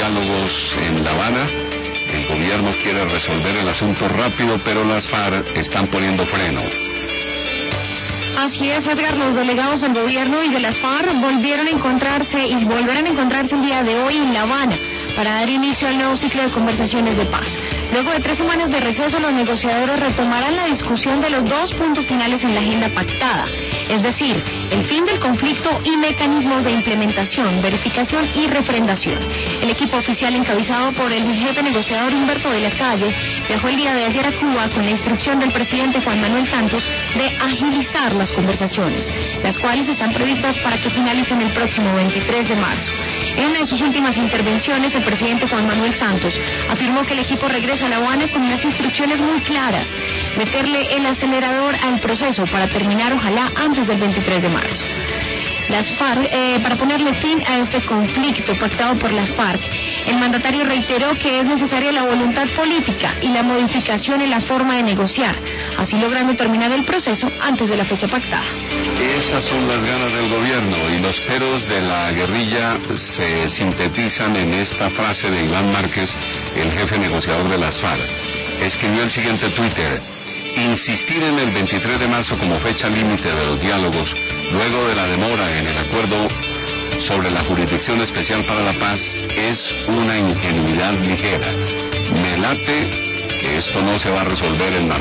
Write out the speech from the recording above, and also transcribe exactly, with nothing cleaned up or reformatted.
diálogos en La Habana. El gobierno quiere resolver el asunto rápido, pero las FARC están poniendo freno. Así es, Edgar, los delegados del gobierno y de las FARC volvieron a encontrarse y volverán a encontrarse el día de hoy en La Habana para dar inicio al nuevo ciclo de conversaciones de paz. Luego de tres semanas de receso, los negociadores retomarán la discusión de los dos puntos finales en la agenda pactada, es decir, el fin del conflicto y mecanismos de implementación, verificación y refrendación. El equipo oficial encabezado por el jefe negociador Humberto de la Calle viajó el día de ayer a Cuba con la instrucción del presidente Juan Manuel Santos de agilizar las conversaciones, las cuales están previstas para que finalicen el próximo veintitrés de marzo. En una de sus últimas intervenciones, el presidente Juan Manuel Santos afirmó que el equipo regresa a La Habana con unas instrucciones muy claras, meterle el acelerador al proceso para terminar, ojalá, antes del veintitrés de marzo. Las FARC, eh, para ponerle fin a este conflicto pactado por las FARC, el mandatario reiteró que es necesaria la voluntad política y la modificación en la forma de negociar, así logrando terminar el proceso antes de la fecha pactada. Esas son las ganas del gobierno y los peros de la guerrilla se sintetizan en esta frase de Iván Márquez, el jefe negociador de las FARC. Escribió el siguiente Twitter: insistir en el veintitrés de marzo como fecha límite de los diálogos, luego de la demora en el acuerdo sobre la Jurisdicción Especial para la Paz, es una ingenuidad ligera. Me late que esto no se va a resolver en la